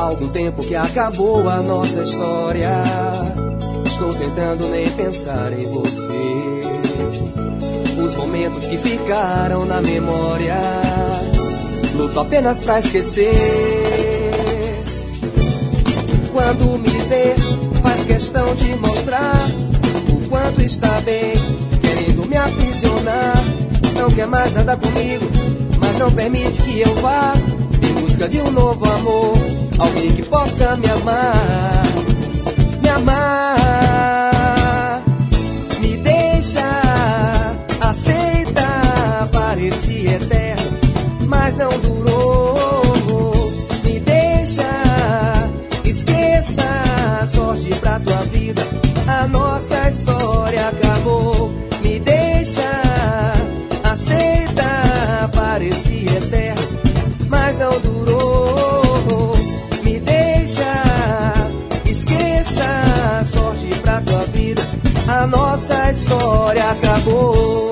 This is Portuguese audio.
Algum tempo que acabou a nossa história. Estou tentando nem pensar em você. Os momentos que ficaram na memória, luto apenas pra esquecer. Quando me vê, faz questão de mostrar o quanto está bem, querendo me aprisionar. Não quer mais andar comigo, mas não permite que eu vá em busca de um novo amor. Alguém que possa me amar, me amar. Me deixa, aceita, parecia eterno, mas não durou. Me deixa, esqueça, sorte pra tua vida, a nossa história acabou. Me deixa, aceita, parecia eterno, mas não durou. Me deixa, esqueça, sorte pra tua vida, a nossa história acabou.